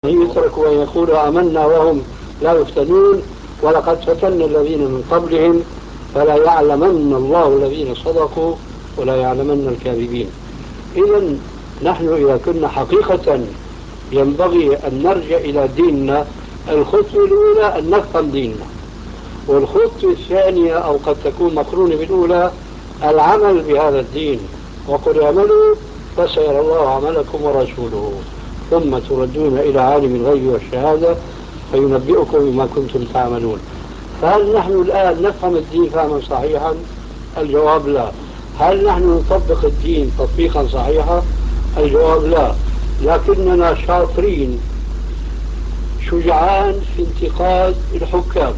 يتركوا أن يقولوا آمنا وهم لا يفتنون ولقد فتنا الذين من قبلهم فلا يعلمن الله الذين صدقوا ولا يعلمن الكاذبين. إذا نحن إذا كنا حقيقة ينبغي أن نرجع إلى ديننا. الخطوة الأولى أن نفهم ديننا، والخطوة الثانية أو قد تكون مقرونة بالأولى العمل بهذا الدين. وقل اعملوا فسيرى الله عملكم ورسوله ثم تردون إلى عالم الغيب والشهادة فينبئكم بما كنتم تعملون. فهل نحن الآن نفهم الدين فهما صحيحا؟ الجواب لا. هل نحن نطبق الدين تطبيقا صحيحا؟ الجواب لا. لكننا شاطرين شجعان في انتقاد الحكام.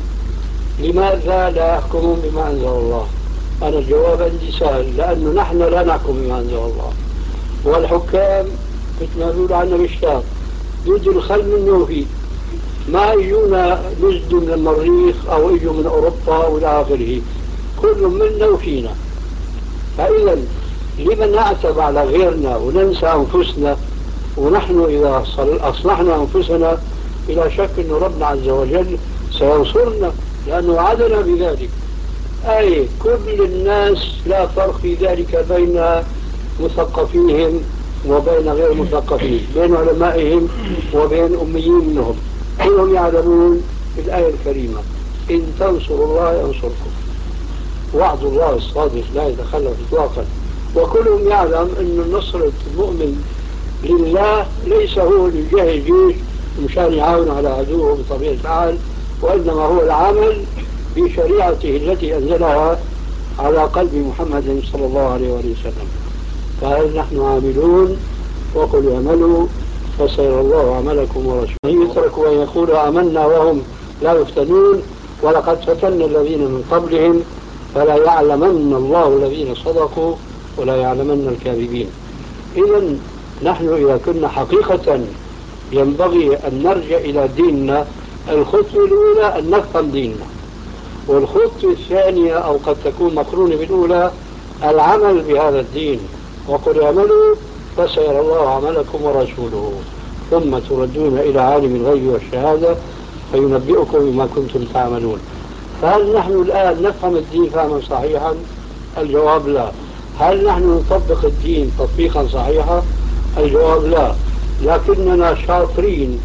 لماذا لا يحكمون بما أنزل الله؟ أنا الجواب عندي سهل، لأنه نحن لا نحكم بما أنزل الله، والحكام مثل ما يقولوا عنا بالشام يجوا الخل من نوفي، ما يجونا نجد من المريخ أو يجوا من أوروبا وإلى آخره، كل منا وفينا. فإذا لمن نعتب على غيرنا وننسى أنفسنا؟ ونحن إذا أصلحنا أنفسنا إلى شك أن ربنا عز وجل سينصرنا لأنه وعدنا بذلك. أي كل الناس لا فرق في ذلك بين مثقفيهم وبين غير مثقفين، بين علمائهم وبين أميين منهم، كلهم يعلمون الآية الكريمة إن تنصروا الله ينصركم، وعد الله الصادق لا يتخلف إطلاقا. وكلهم يعلم أن نصرة المؤمن لله ليس هو لجاه الجيش مشان يعاون على عدوه بطبيعة الحال، وإنما هو العمل بشريعته التي أنزلها على قلب محمد صلى الله عليه وسلم. فهل نحن عاملون؟ وقل اعملوا فسيرى الله عملكم ورسوله. يتركوا أن يقولوا آمنا وهم لا يفتنون ولقد فتنا الذين من قبلهم فلا يعلمن الله الذين صدقوا ولا يعلمن الكاذبين. إذا نحن إذا كنا حقيقة ينبغي أن نرجع إلى ديننا. الخطوة الأولى أن نفهم ديننا، والخطوة الثانية أو قد تكون مقرونة بالأولى العمل بهذا الدين. وقل اعملوا فسيرى الله عملكم ورسوله ثم تردون إلى عالم الغيب والشهادة فينبئكم بما كنتم تعملون. فهل نحن الآن نفهم الدين فهما صحيحا؟ الجواب لا. هل نحن نطبق الدين تطبيقا صحيحا؟ الجواب لا. لكننا شاطرين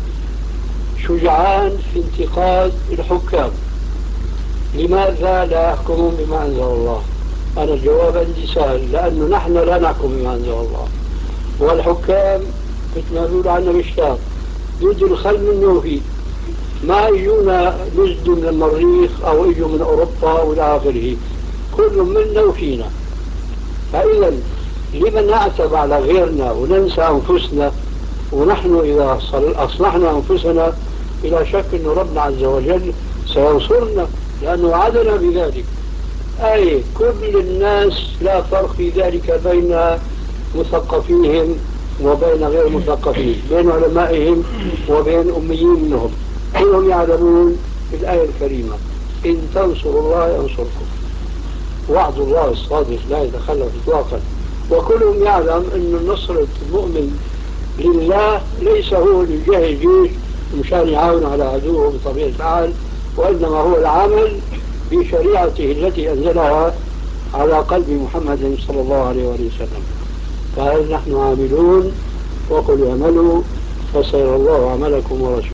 شجعان في انتقاد الحكام. لماذا لا يحكمون بما أنزل الله؟ أنا الجواب عندي سهل، لأنه نحن لا نحكم بما أنزل الله، والحكام مثل ما يقولوا عنا بالشام يجوا الخل من نوفي، ما يجونا نجد من المريخ أو يجوا من أوروبا وإلى آخره، كل منا وفينا. فإذا لمن نعتب على غيرنا وننسى أنفسنا؟ ونحن إذا أصلحنا أنفسنا إلى شك أن ربنا عز وجل سينصرنا لأنه وعدنا بذلك. أي كل الناس لا فرق في ذلك بين مثقفيهم وبين غير مثقفين، بين علمائهم وبين أميين منهم، كلهم يعلمون الآية الكريمة إن تنصروا الله ينصركم، وعد الله الصادق لا يتخلف إطلاقا. وكلهم يعلم أن نصرة المؤمن لله ليس هو لجاه الجيش مشان يعاون على عدوه بطبيعة الحال، وإنما هو العمل بشريعته التي أنزلها على قلب محمد صلى الله عليه وسلم. فهل نحن عاملون؟ وقل اعملوا فسيرى الله عملكم ورسوله.